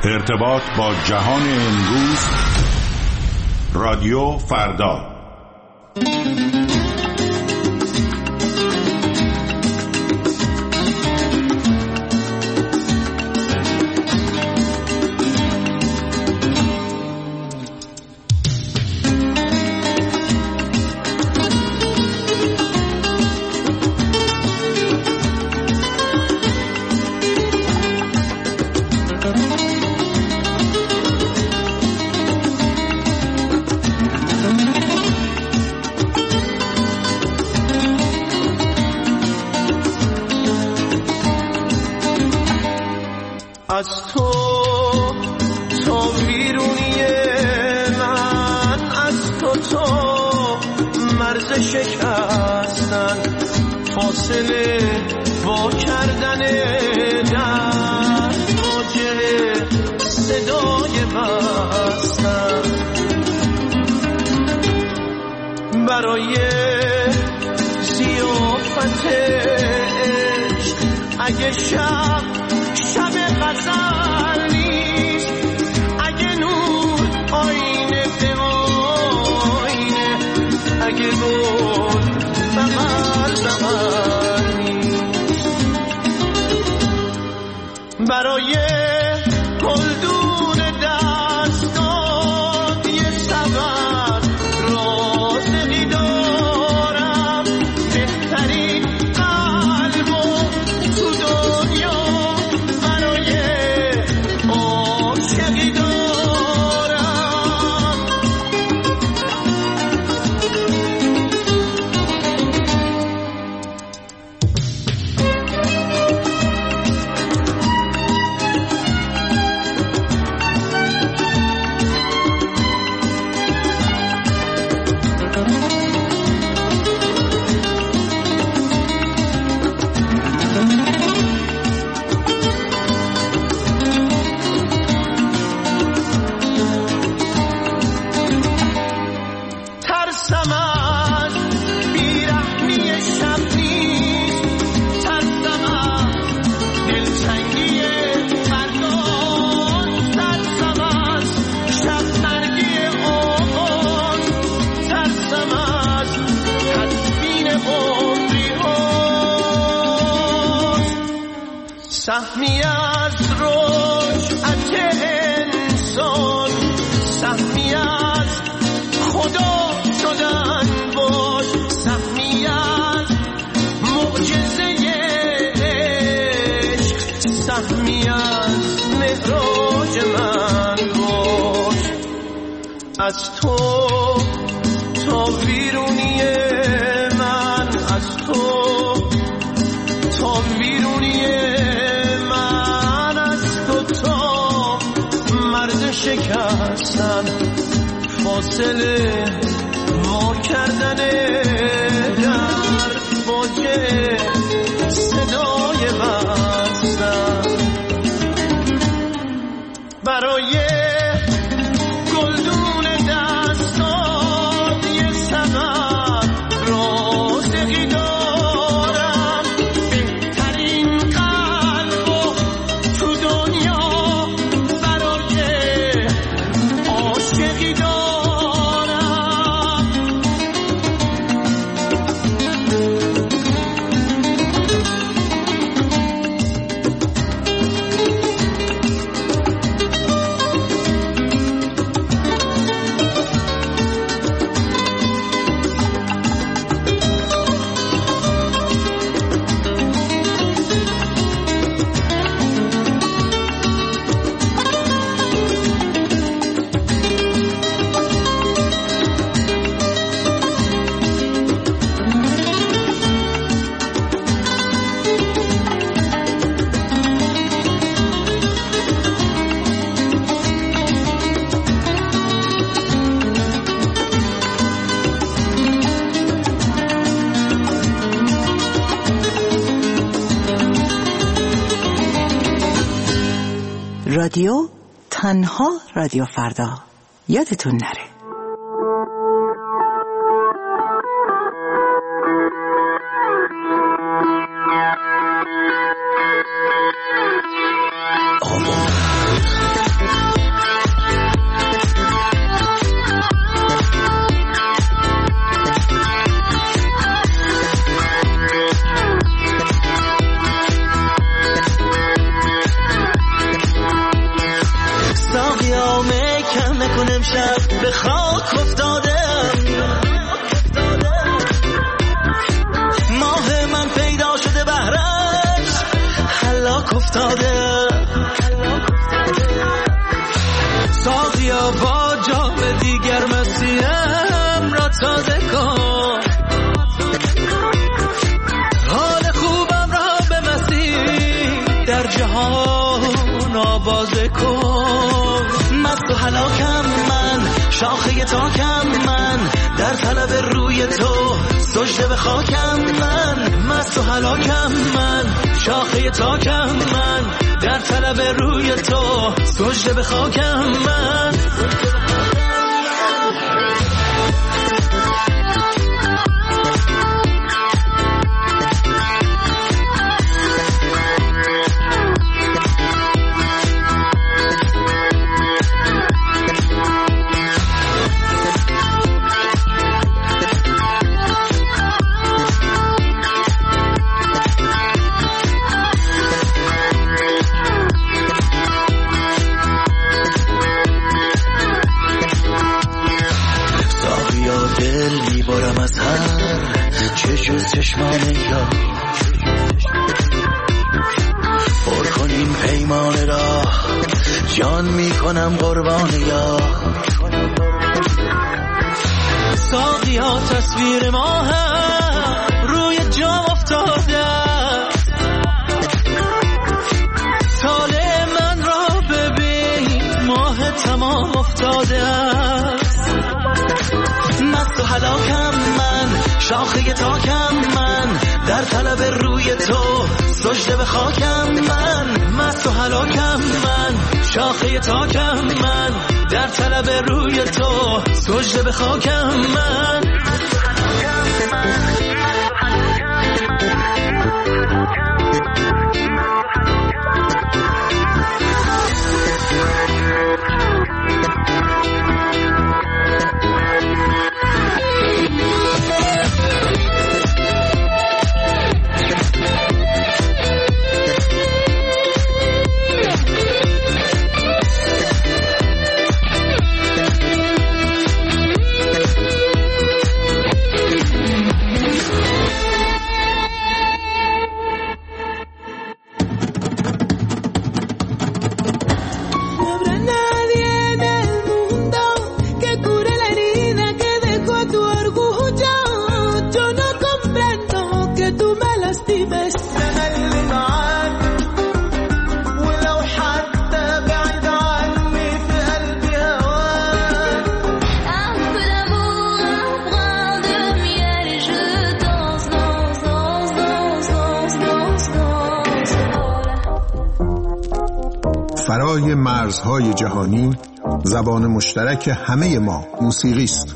ارتباط با جهان امروز، رادیو فردا. از تو ویرونی من، از تو مرز شکستن، فاصله با کردن در واجه صدای بستن، برای ضیافت عشق اگه شب غزل نیست، اگه نور آینه به آینه، اگه گل بغل نیست، برای گلدون دستات یه سبب رازقی دارم، بهترین قلب و تو دنیا سهمی از رجعت انسان، سهمی از خدا شدن باش، سهمی از معجزه عشق، سهمی از معراج من باش. از تو ویرونی من، از تو ویرونی شکستن، فاصله وا کردن در واجه صدای بستن، برای گلدون دستات یه سبب رازقی دارم، بهترین قلب و تو دنیا رادیو تنها رادیو فردا، یادتون نره. من امشب به خاک افتادم، ماه من پیدا شده بهرش هلاک افتاده. ساقیا با جام دیگر مسیم را تازه کن، حال خوبم را به مسیح در جهان آوازه کن. مست و هلاکم من، شاخه تاکم من، در طلب روی تو سجده به خاکم من. مست و هلاکم من، شاخه تاکم من، در طلب روی تو سجده به خاکم من. چشمان یا پر کنیم پیمان را، جان می کنم قربان یا. ساقیا تصویر ما هم روی جام افتاده، طالع من را ببین ماه تمام افتاده است. مست و هلاکم من، شاخه تاکم من، در طلب روی تو سجده به خاکم من. مست و هلاکم من، شاخه تاکم من، در طلب روی تو سجده به خاکم من. فرای مرزهای جهانی، زبان مشترک همه ما موسیقی است.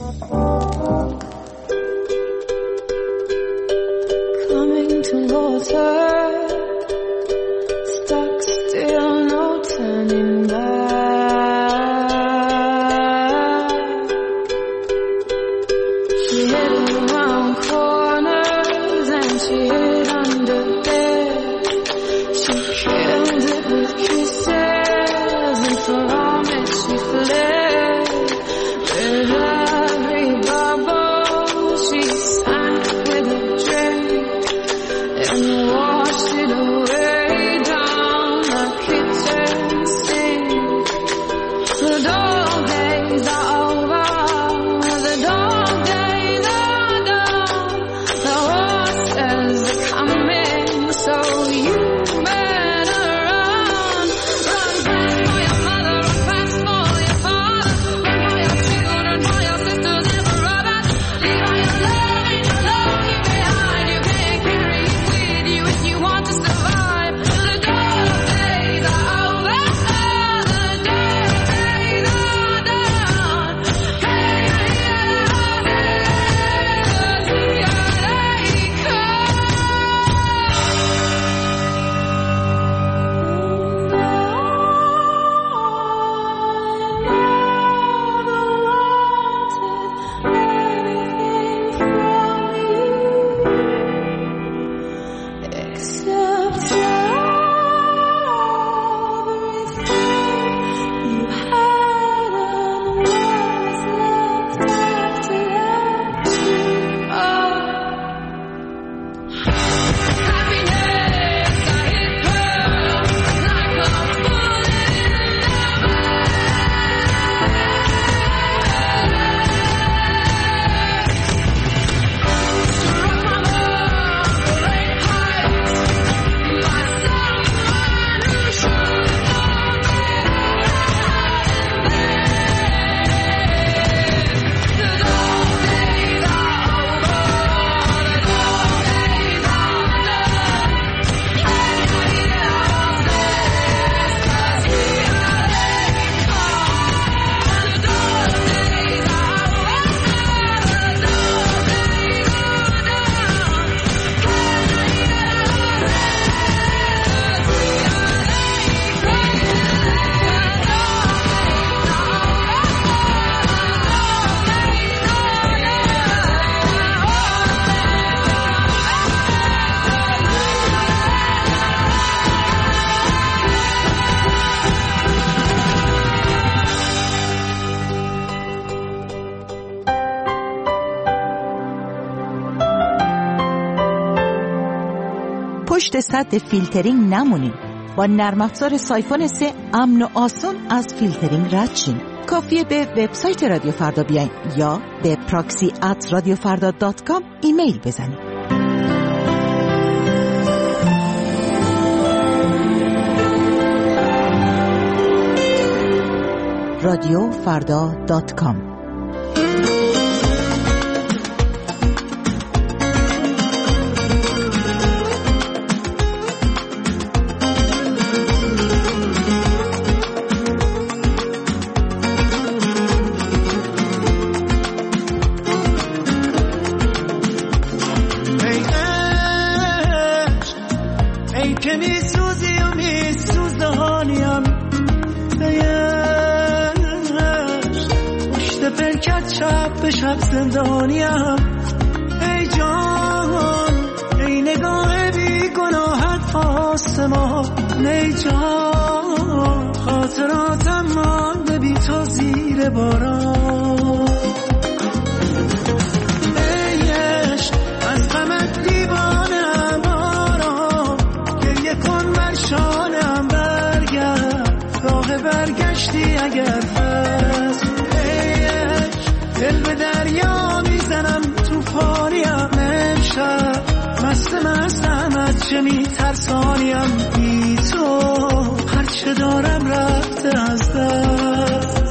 پشت سد فیلترینگ نمونین. با نرم افزار سایفون 3 امن و آسون از فیلترینگ رد شین. کافیه به وبسایت رادیو فردا بیاین یا به proxy@radiofarda.com ایمیل بزنید. radiofarda.com. شب زندانیم ای جان، ای نگاه بی گناهت آسمان، ای جان خاطراتم مانده بی تو زیر باران. ای عشق از غمت دیوانم آرام، گریه کن بر شانم برگرد، راه برگشتی اگر هست. دل به دریا میزنم توفانیم امشب، مستم از چه میترسانیم بی تو، هرچه دارم رفته از دست.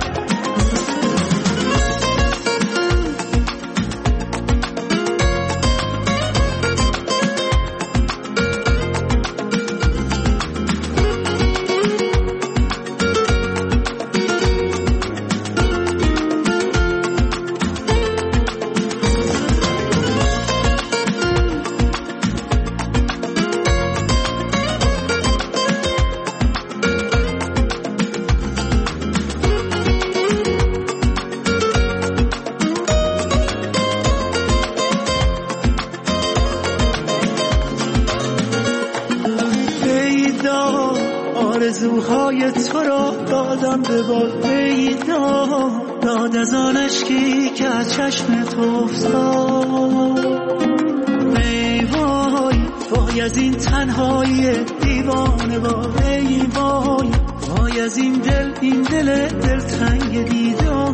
آرزوهای تو را دادم به باد، داد از آن اشکی که از چشم تو افتاد. ای وای وای از این تنهایی دیوانه، وای وای وای از این دل دلتنگ دیدار.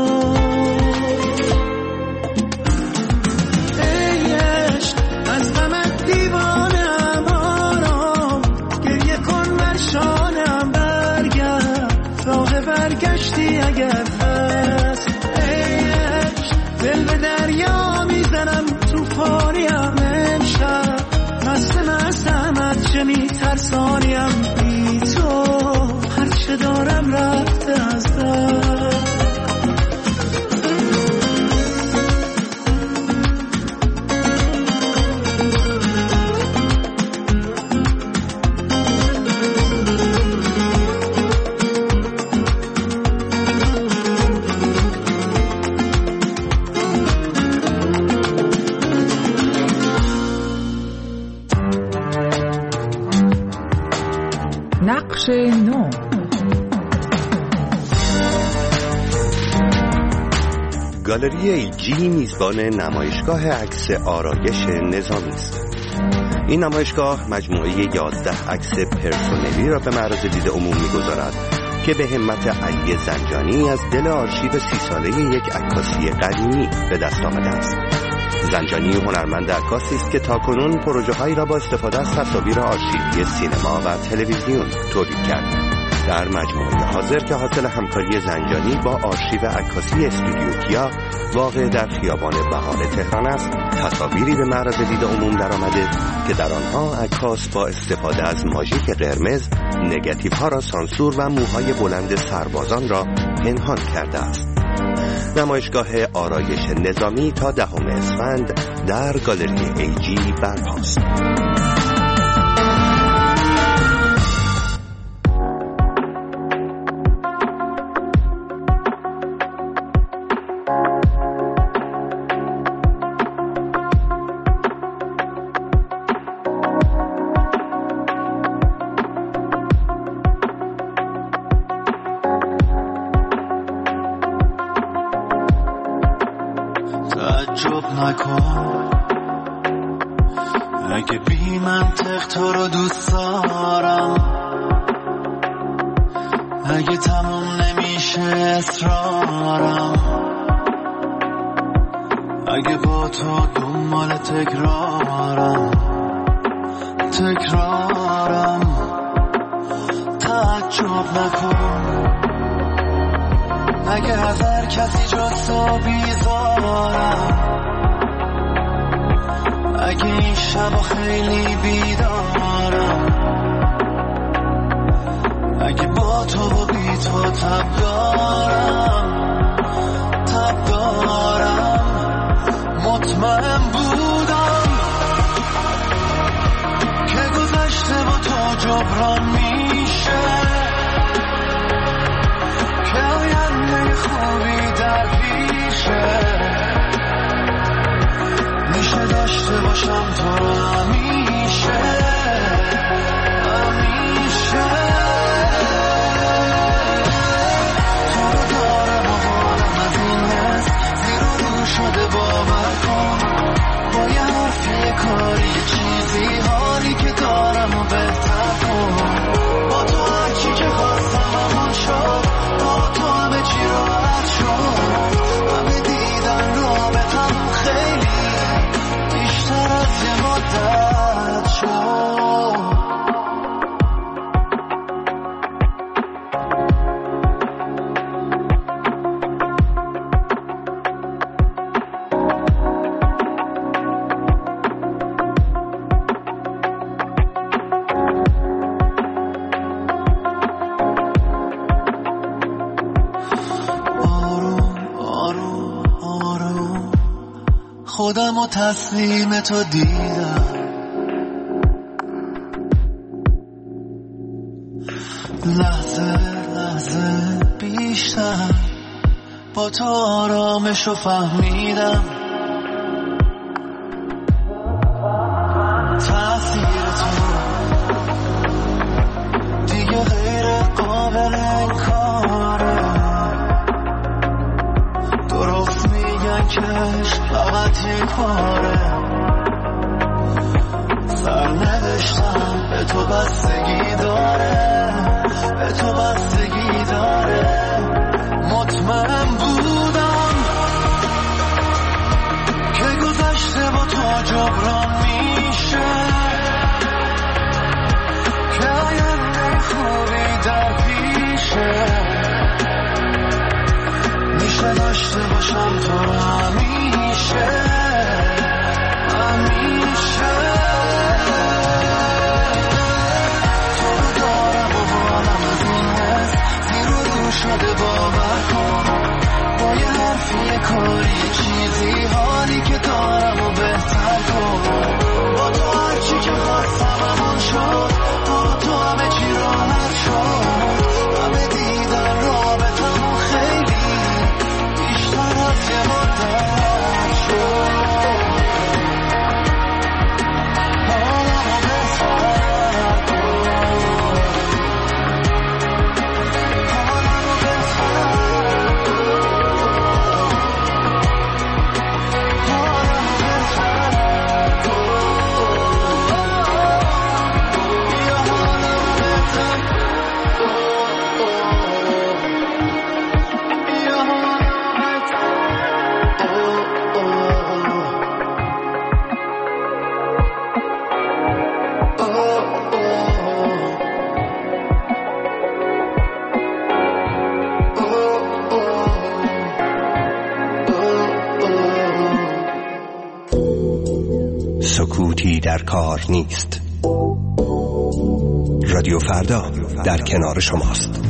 ای عشق از غمت دیوانم آرام، گریه کن بر شانم برگرد، راه برگشتی اگر هست. ای عشق دل به دریا میزنم توفانیم امشب، مستم از چه میترسانیم بی تو، هرچه دارم رفته از دست. نقش نو. گالری ایجی میزبان نمایشگاه عکس آرایش نظامی است. این نمایشگاه مجموعه 11 عکس پرسونلی را به معرض دید عموم می‌گذارد که به همت علی زنجانی از دل آرشیو 30 ساله یک عکاسی قدیمی به دست آمده است. زنجانی هنرمند عکاسی است که تاکنون پروژه‌هایی را با استفاده از تصاویر آرشیوی سینما و تلویزیون تولید کرد. در مجموعه حاضر که حاصل همکاری زنجانی با آرشیو عکاسی استودیو کیا واقع در خیابان بهار تهران است، تصاویری به معرض دید عموم درآمده که در آنها عکاس با استفاده از ماژیک قرمز نگاتیوها را سانسور و موهای بلند سربازان را پنهان کرده است. نمایشگاه آرایش نظامی تا 10 اسفند در گالری ایجی برپاست. اگه بی منطق تو رو دوست دارم، اگه تموم نمیشه اصرارم، اگه با تو دنبال تکرارم تعجب نکن، اگه از هر کسی جز تو بیزارم، اگه این شب خیلی بیدارم، اگه با تو و بی تو تب دارم مطمئن بودم که گذشته با تو جبران میشه، که آینده خوبی در پیشه، میشه داشته باشم تو رو همیشه. تو رو دارم و حالم از این حس زیر و رو شده، باور کن با یه حرفی کاری یه چیزی حالی که دارم و بهتر کن. با تو هرچی که خواستم همون شد، با تو همه چی راحت شد، همه دیدن رابطم خیلی بیشتر از یه مدت شد. خودم و تسلیم تو دیدم، لحظه لحظه بیشتر با تو آرامشو فهمیدم، تأثیر تو دیگه غیر قابل انکاره، درست میگن کش فقط یک باره، سر نداشتم به تو بستگی داره، به تو بستگی داره، مطمئن بودم که گذشته با تو جبران میشه، که آینده خوبی در پیشه، میشه داشته باشم تو رو همیشه. تو رو دارم و حالم از این حس زیر و رو شده، باور کن با یه حرفی کاری چیزی حالی که دارم و بهتر کن. با تو هرچی که خواستم همون شد، با تو همه چی راحت شد، همه دیدن رابطم خیلی بیشتر از یه مدت شد. سکوتی در کار نیست. رادیو فردا در کنار شماست.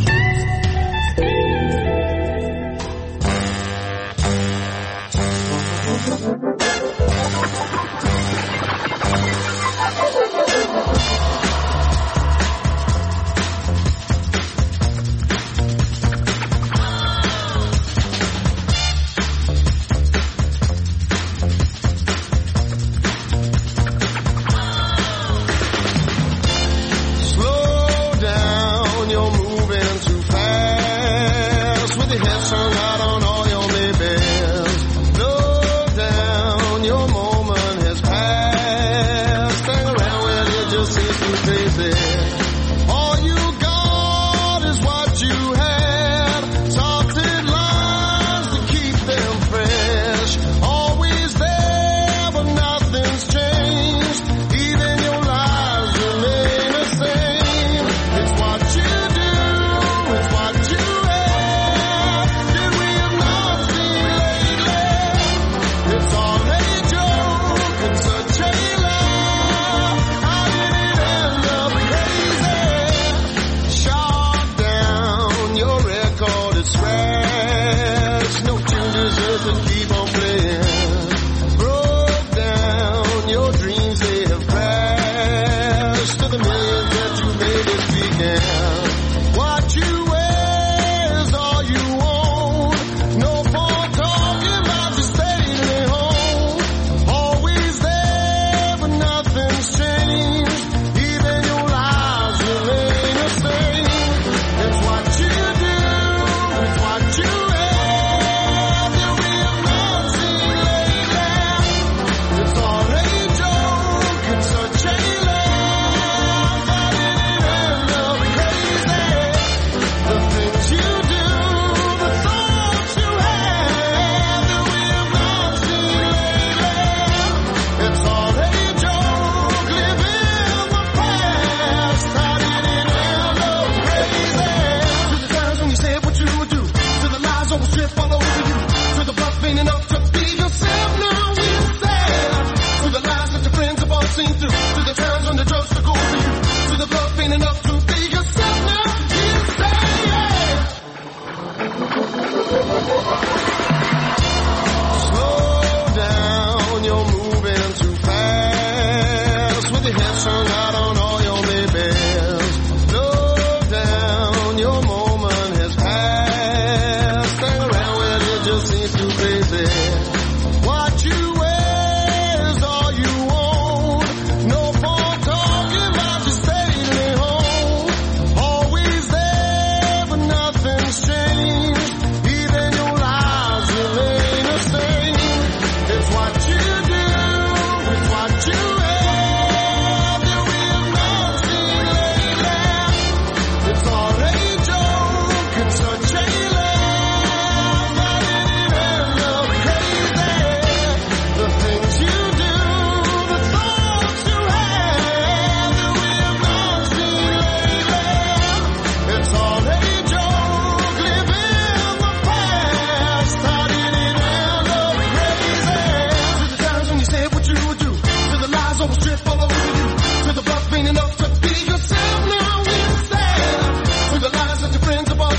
Head turned out on all your babies. Slow down.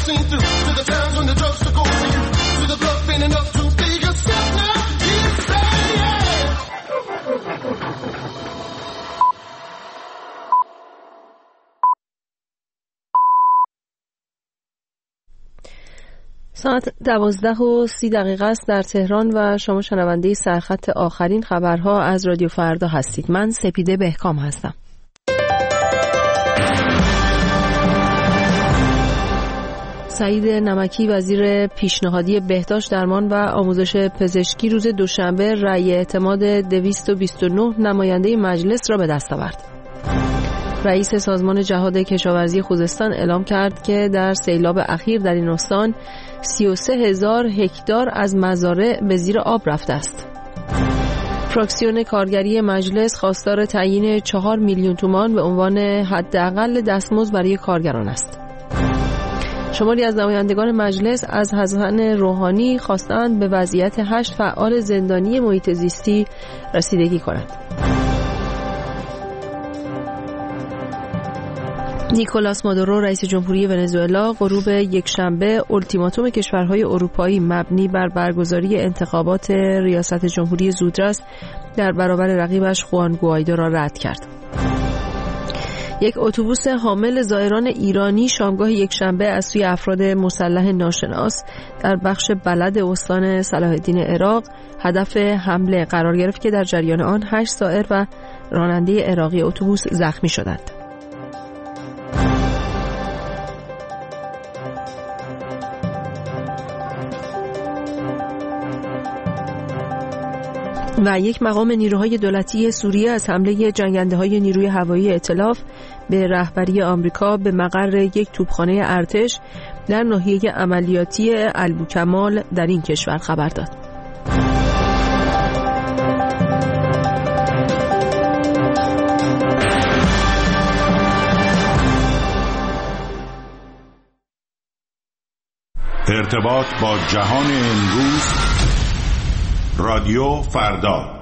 seen through. To the times when the drugs took over you. To the blood ain't enough to be yourself now. You say yeah. ساعت 12:30 است در تهران و شما شنونده سرخط آخرین خبرها از رادیو فردا هستید. من سپیده بهکام هستم. سعید نمکی وزیر پیشنهادی بهداشت درمان و آموزش پزشکی روز دوشنبه رأی اعتماد 229 نماینده مجلس را به دست آورد. رئیس سازمان جهاد کشاورزی خوزستان اعلام کرد که در سیلاب اخیر در این استان 33,000 هکتار از مزارع به زیر آب رفته است. فراکسیون کارگری مجلس خواستار تعیین 4 میلیون تومان به عنوان حداقل دستمزد برای کارگران است. شماری از نمایندگان مجلس از حسن روحانی خواستند به وضعیت 8 فعال زندانی محیط زیستی رسیدگی کنند. نیکولاس مادورو رئیس جمهوری ونزوئلا غروب یکشنبه اولتیماتوم کشورهای اروپایی مبنی بر برگزاری انتخابات ریاست جمهوری زودرس در برابر رقیبش خوان گوایدو را رد کرد. یک اتوبوس حامل زائران ایرانی شامگاه یکشنبه از سوی افراد مسلح ناشناس در بخش بلد استان صلاح الدین عراق هدف حمله قرار گرفت که در جریان آن 8 زائر و راننده عراقی اتوبوس زخمی شدند. و یک مقام نیروهای دولتی سوریه از حمله جنگنده‌های نیروی هوایی ائتلاف به رهبری آمریکا به مقر یک توپخانه ارتش در ناحیه عملیاتی البوکمال در این کشور خبر داد. ارتباط با جهان امروز رادیو فردا.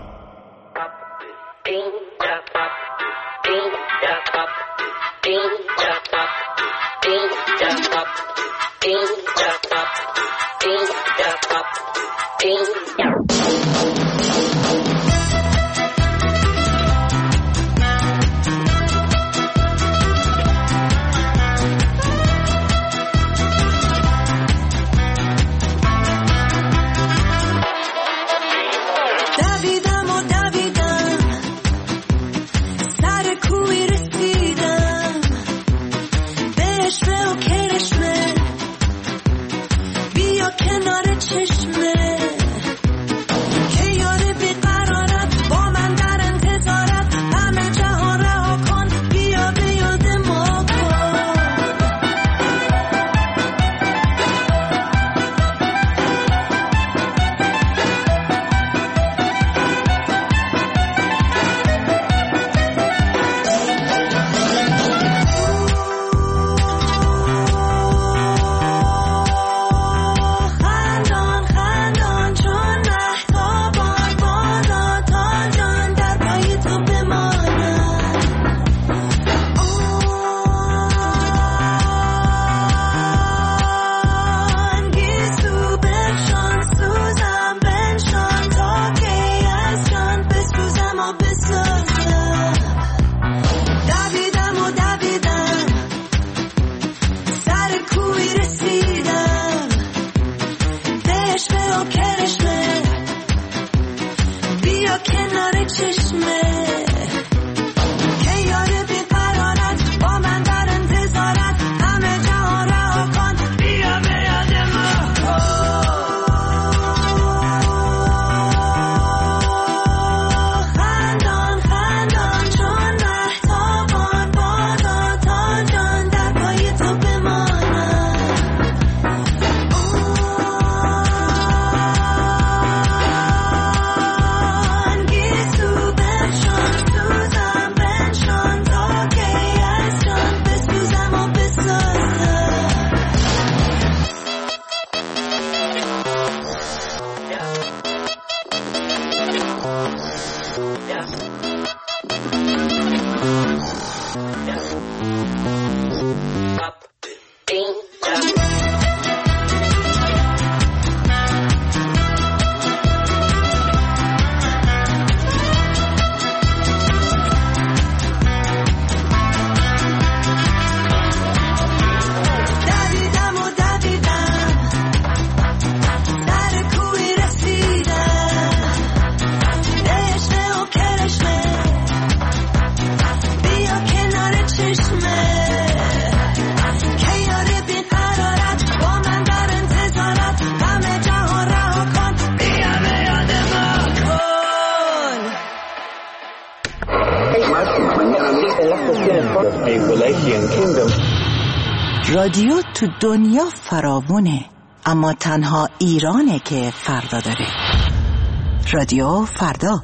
رادیو تو دنیا فراوونه، اما تنها ایرانه که فردا داره. رادیو فردا.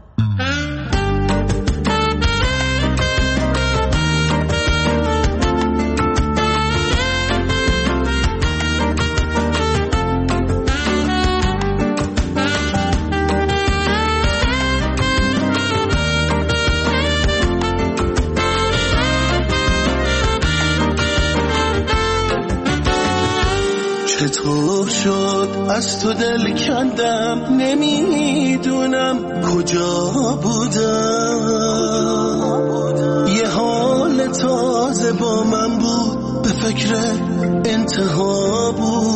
چطور شد از تو دل کندم، نمیدونم کجا بودم. یه حال تازه با من بود، به فکر انتها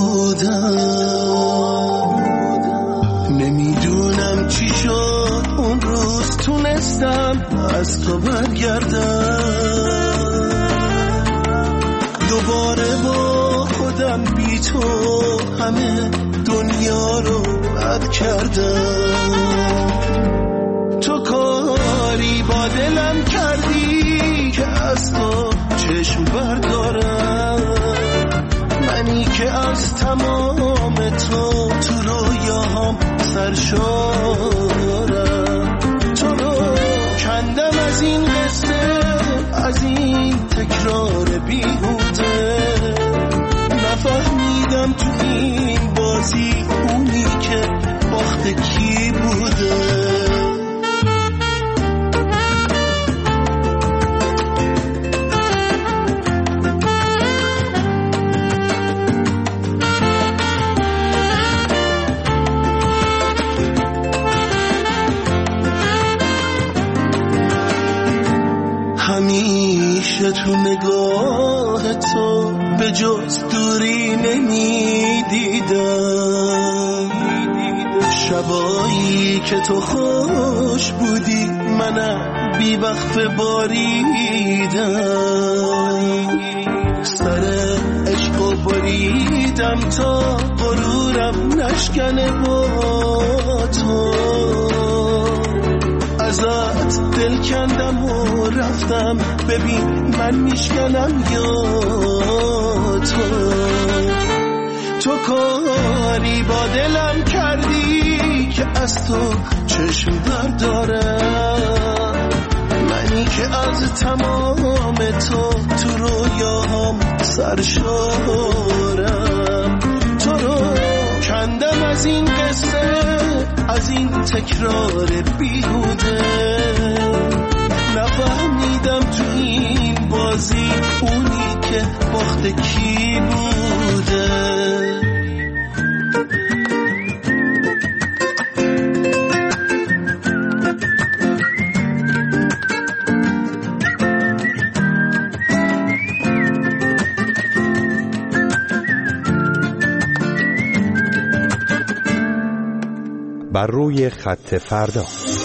بودم. نمیدونم چی شد اون روز، تونستم از تو برگردم. دوباره با خودم بی تو همه دنیا رو بد کردم. تو کاری با دلم کردی که از تو چشم بردارم. منی که از تمام تو رویاهام سرشارم. تو رو کندم از این قصه، از این تکرار بیهوده. نفهمیدم تو این بازی اونی که باخت کی بوده. همیشه تو نگاه تو به جز دوری نمیدیدم. شبایی که تو خوش بودی منم بی وقت باریدم. سر عشق و بریدم تا غرورم نشکنه با تو. ازت دل کندم و رفتم، ببین من میشکنم یا تو. تو کاری با دلم کردی که از تو چشم بردارم. منی که از تمام تو رویاهام سرشارم. تو رو کندم از این قصه، از این تکرار بیهوده. نفهمیدم تو این بازی اونی که باخت کی بوده. بر روی خط فردا.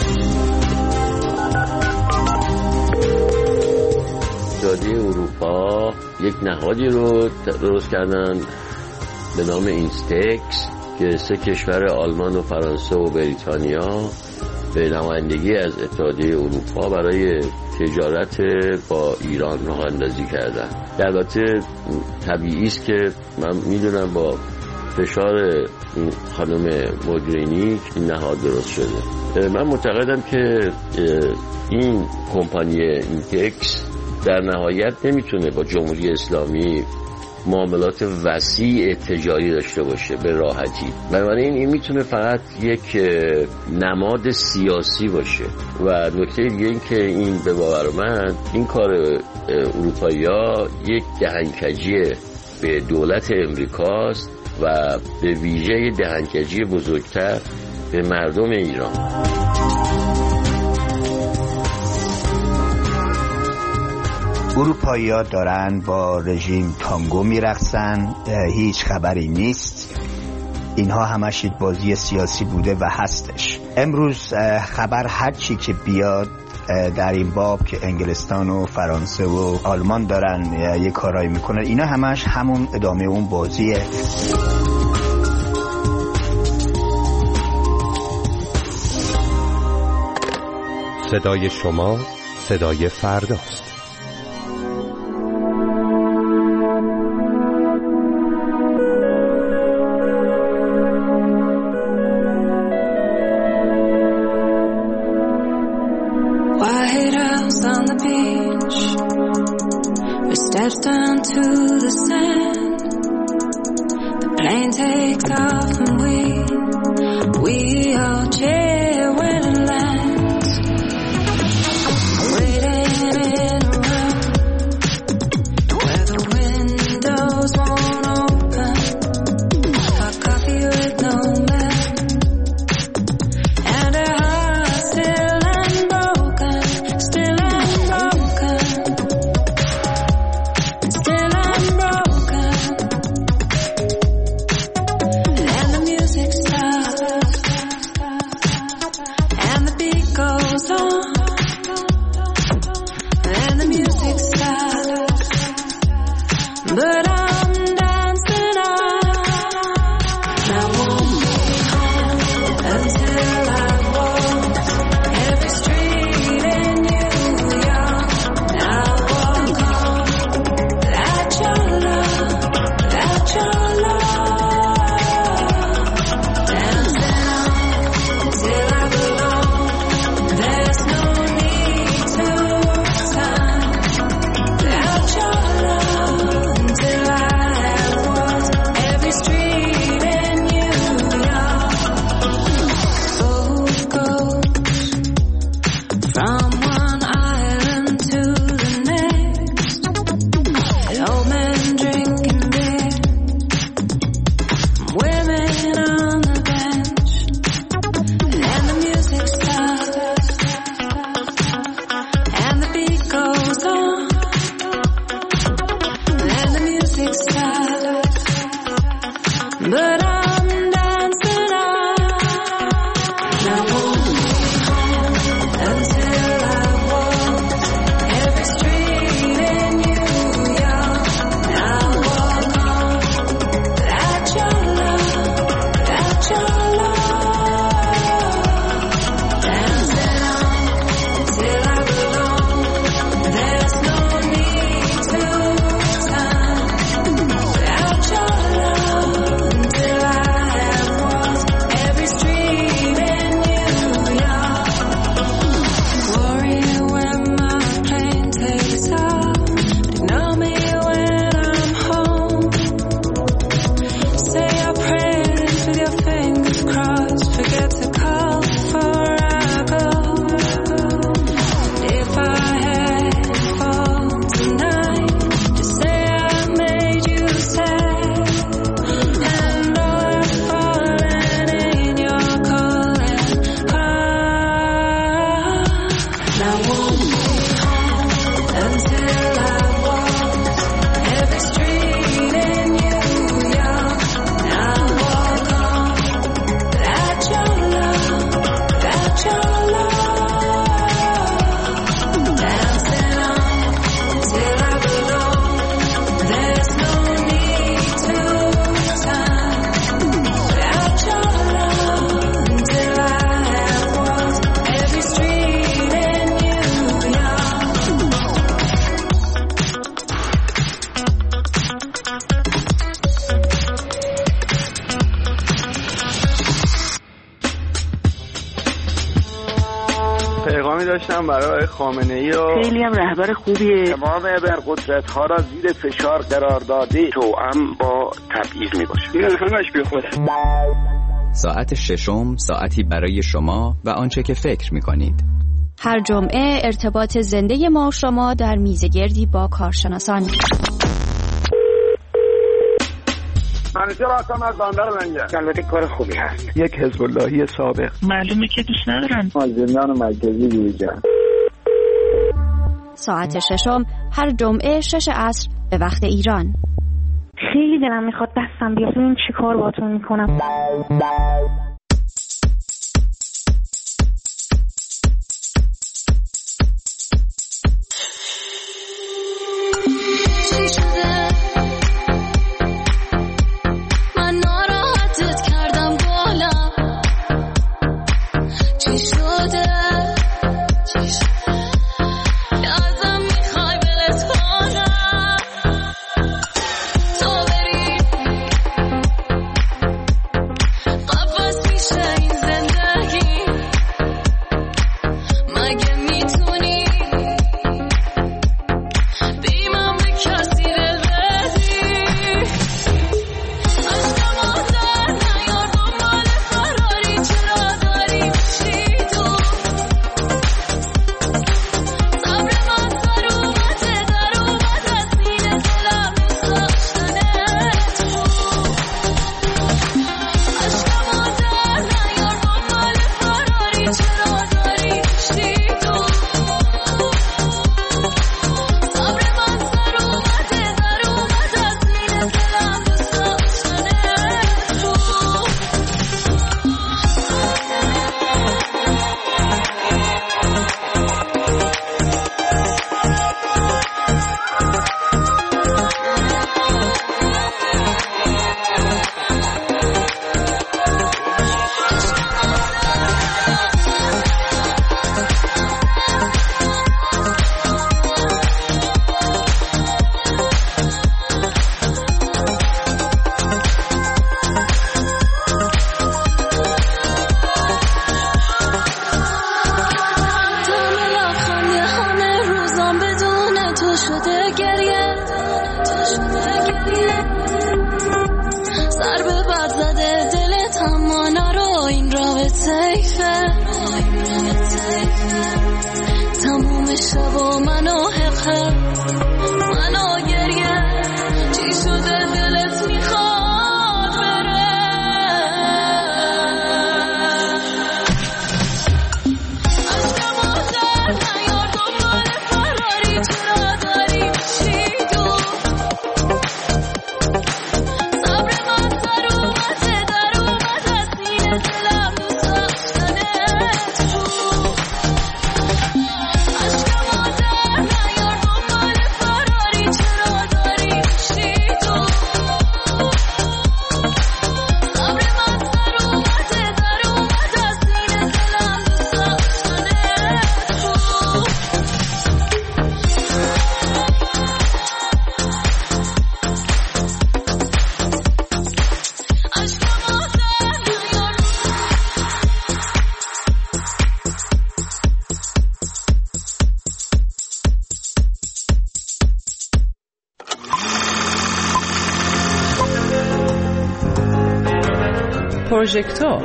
اتحادیه اروپا یک نهادی رو درست کردن به نام اینستکس که 3 کشور آلمان و فرانسه و بریتانیا به نمایندگی از اتحادیه اروپا برای تجارت با ایران راه اندازی کردن. البته طبیعی است که من میدونم با فشار این خانم موگرینی این نهاد درست شده. من معتقدم که این کمپانی اینتکس در نهایت نمیتونه با جمهوری اسلامی معاملات وسیع تجاری داشته باشه به راحتی. بنابراین این میتونه فقط یک نماد سیاسی باشه. و نکته دیگه این که این به باور من این کار اروپایی‌ها یک دهنکجی به دولت امریکاست و به ویژه دهنکجی بزرگتر به مردم ایران. اروپایی‌ها دارن با رژیم تانگو میرقصن، هیچ خبری نیست. اینها همش یک بازی سیاسی بوده و هستش. امروز خبر هر چی که بیاد در این باب که انگلستان و فرانسه و آلمان دارن یه کارایی میکنن، اینا همش همون ادامه اون بازیه. صدای شما صدای فرداست. plane takes off and we all cheer when it lands. Waiting in a room where the windows won't open. Hot coffee with no milk, and a heart still unbroken, still unbroken, still unbroken. And the music starts, and the beat goes on, and the music stops, but I'm dancing on. I won't be home until I walk every street in New York. I'll walk home without your love, without your love. Dancing on till I belong. There's no need to time without your love until I have walked every street in New York. Boat goes from one island to the next. An old man drinking beer, women on the bench, and the music stops, and the beat goes on, and the music stops, but I'm dancing on. I won't be home until I walk every street in New York. I'll walk home without your love, without your love. Dancing on till I belong. There's no need to time without your love until I have walked every street in New York. Worry when my plane takes off, ignore me when I'm home. Say your prayers with your fingers crossed, forget to call before I go. If I had a phone tonight, just say I made you sad, and all I've fallen in your calling cry. I won't be home until I walk every street in New York. I'll walk home without your love, without your love. Dancing on till I belong. There's no need to time without your love until I have walked every street in New York. پیغامی داشتم برای خامنه‌ای و خیلی هم رهبر خوبیه. تمام ابرقدرت‌ها را زیر فشار قرار داده، توأم با تبعیض میباشه. این همش بی خوده. ساعت ششم، ساعتی برای شما و آنچه که فکر می‌کنید. هر جمعه ارتباط زنده ما و شما در میزگردی با کارشناسان. منیجر هستم از بندر منگه. البته کار خوبی هست. یک حزب اللهی سابق. معلومه که دوست ندارن. از زندان مرکزی بیرون. ساعت ششم هر جمعه 6 عصر به وقت ایران. خیلی دلم میخواد دستم بیاد. این چی کار باتون میکنم؟ قفص پروژکتور.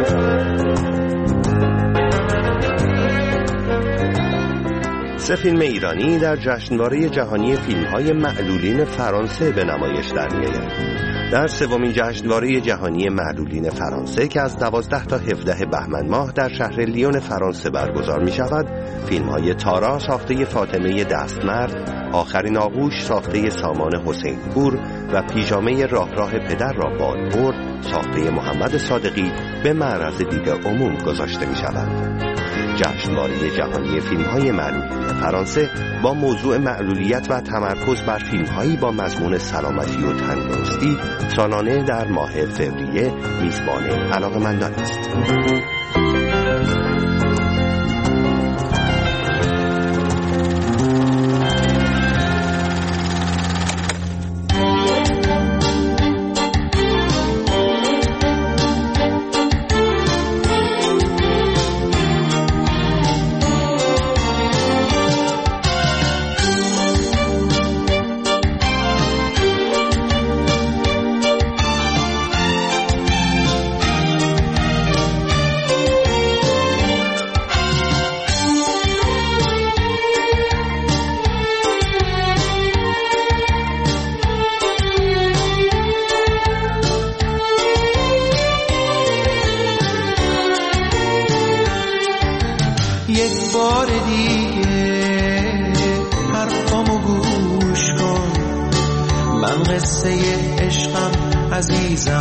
سه فیلم ایرانی در جشنواره جهانی فیلم‌های معلولین فرانسه به نمایش در می‌آید. در سومین جشنواره جهانی معلولین فرانسه که از 12 تا 17 بهمن ماه در شهر لیون فرانسه برگزار می‌شود، فیلم‌های تارا ساخته فاطمه دستمرد، آخرین آغوش ساخته سامان حسین پور و پیژامه راه پدر را باد برد ساخته محمد صادقی به معرض دید عموم گذاشته می‌شود. جشنواره جهانی فیلم‌های معلولین فرانسه با موضوع معلولیت و تمرکز بر فیلم‌هایی با مضمون سلامتی و تندرستی سالانه در ماه فوریه میزبان علاقه‌مندان است. یک بار دیگه حرفامو گوش کن، من قصه عشقم عزیزم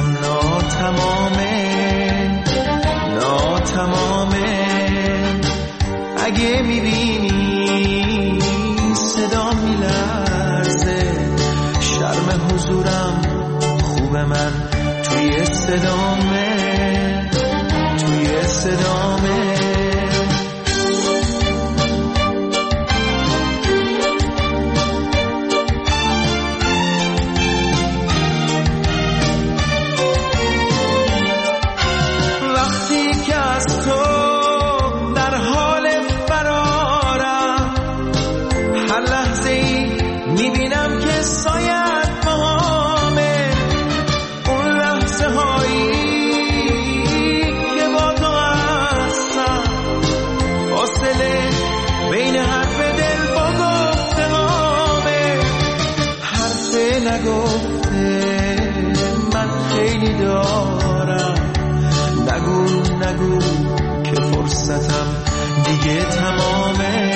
ناتمامه. اگه میبینی صدا میلرزه، شرم حضورم خوب من توی صدامه. نگو که فرصتم دیگه تمامه.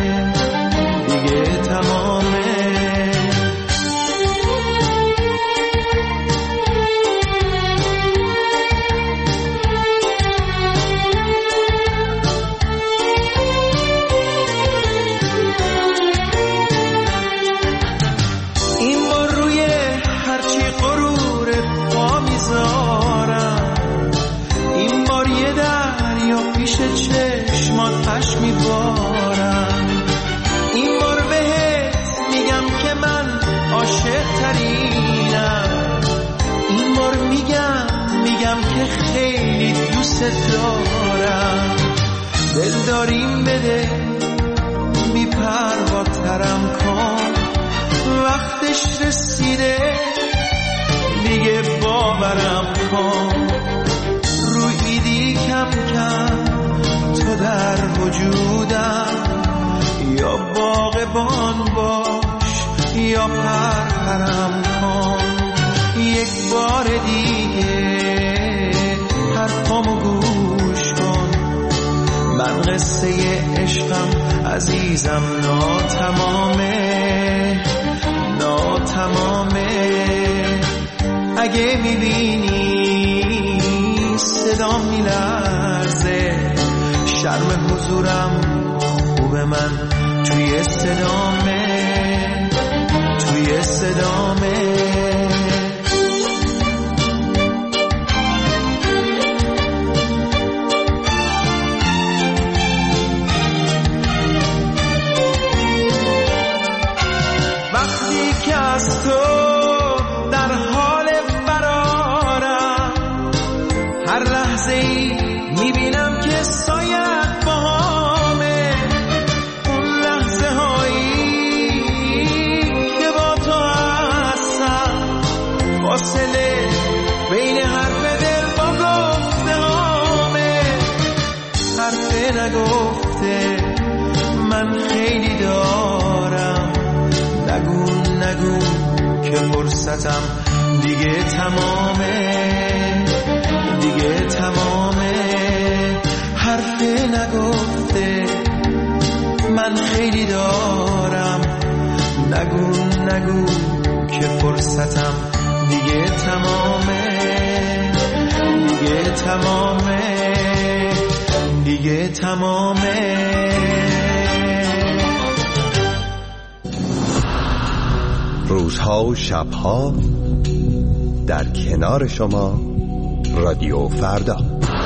این بار روی هرچی غرور پا میذارم، این بار یه دریا پیش چشماتش میبارم. این بار بهت میگم که من عاشق ترینم، این بار میگم که خیلی دوست دارم. دلداریم بده بی پرواترم کن، وقتش رسیده دیگه باورم کن. رویدی کم کم تو در وجودم، یا باغبان باش یا پرپرم کن. یک بار دیگه حرفامو گوش کن، من قصه عشقم عزیزم ناتمامه. اگه میبینی صدا میلرزه، شرم حضورم خوب من توی صدامه. وقتی که از تو در حال فرارم، هر لحظه ای میبینم که سایت باهامه. اون لحظه هایی که با تو هستم، فاصله بین حرف دل با نگفته من خیلی دارم. نگو که فرصتم دیگه تمامه. حرف نگفته من خیلی دارم. نگو که فرصتم دیگه تمامه. روزها و شبها در کنار شما رادیو فردا.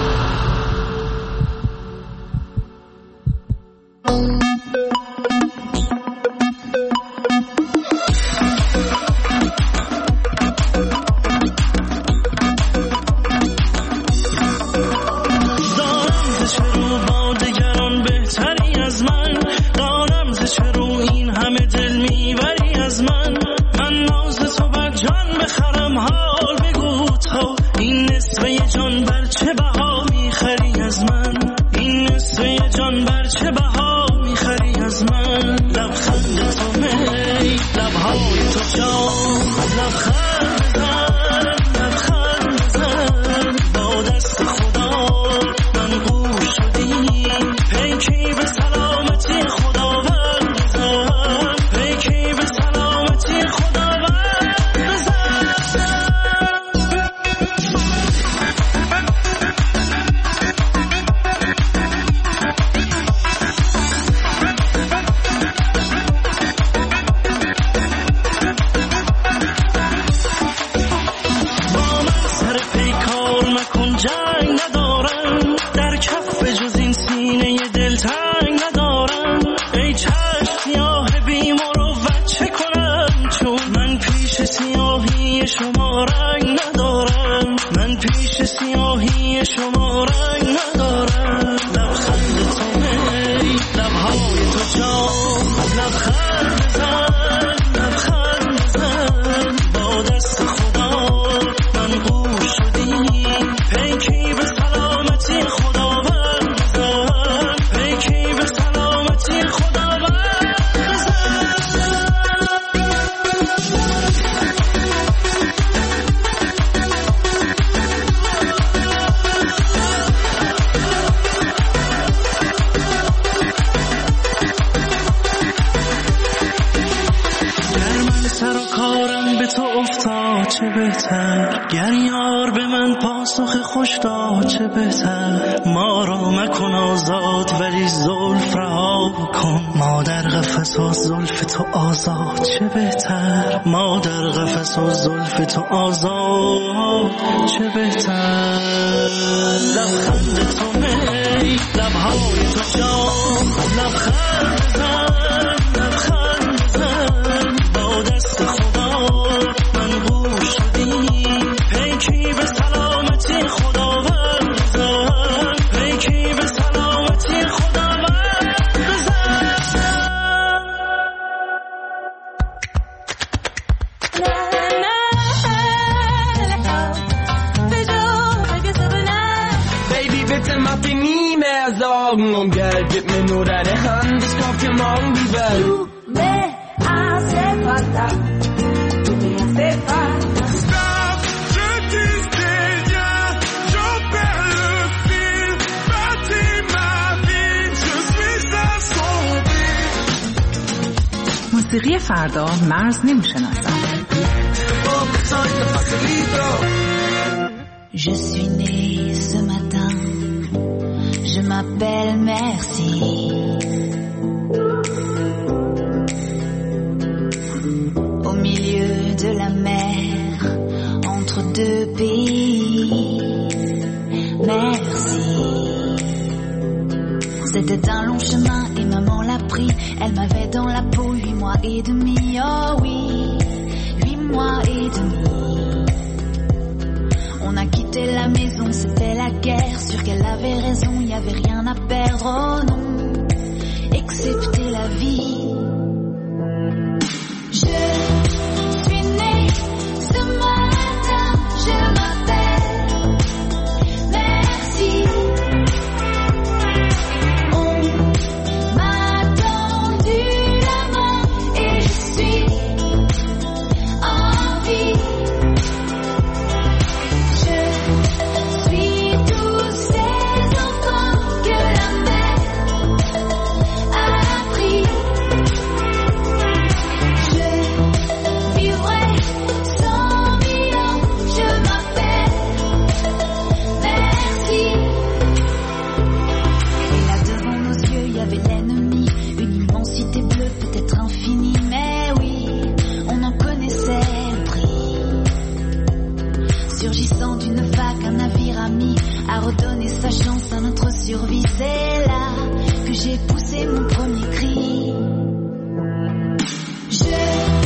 تو آزاد چه بهتر. لبخند تو می لبهای تو جام. لبخند بزن با دست خدا من گوش شدی. پیکی به سلامتی خداوند بزن. پیکی به سلامتی خداوند بزن. Morgen gell, gib mir nur deine Hand, ich kauf dir morgen die Welt. Tu me hace falta, tu me hace falta. Stop, je disais rien, j'en perds le fil. Bâtis ma vie, je suis assombri. موسیقی فردا مرز نمیشناسم. Je suis née ce matin. Je m'appelle Merci. Au milieu de la mer, entre deux pays. Merci. C'était un long chemin et maman l'a pris. Elle m'avait dans la peau 8 mois et demi. Oh oui, 8 mois et demi. On a quitté la maison, c'était la guerre. Sûr qu'elle avait raison, y avait rien à perdre, oh non, excepté la vie. Je suis née ce matin, je m'appelle Merci. Ressurgissant d'une vague, un navire ami a redonné sa chance à notre survie. C'est là que j'ai poussé mon premier cri. Je